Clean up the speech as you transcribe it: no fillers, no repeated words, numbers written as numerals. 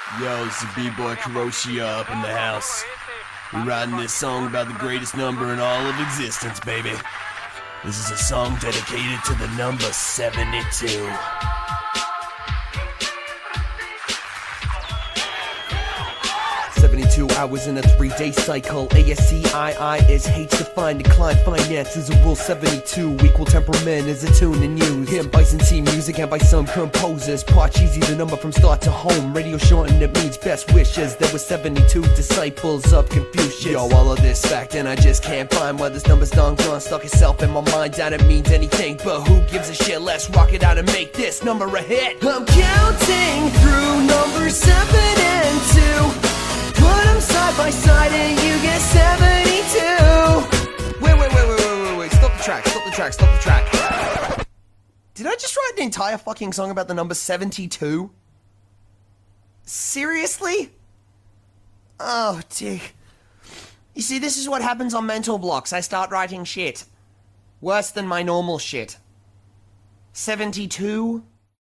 Yo, this is B-Boy Kuroshia up in the house. We're writing this song about the greatest number in all of existence, baby. This is a song dedicated to the number 72. 72 hours in a 3-day cycle. ASCII is H defined, decline finance is a rule. 72 equal temperament is a tune and use. Him Byzantine music and by some composers. Parcheesi the number from start to home. Radio shortened it means best wishes. There were 72 disciples of Confucius. Yo, all of this fact and I just can't find why this number's done gone. Stuck itself in my mind, doubt it means anything. But who gives a shit? Let's rock it out and make this number a hit. I'm counting through numbers 7 and 2. Put them side by side and you get 72. Wait. Stop the track. Did I just write an entire fucking song about the number 72? Seriously? Oh, dear. You see, this is what happens on mental blocks. I start writing shit. Worse than my normal shit. 72?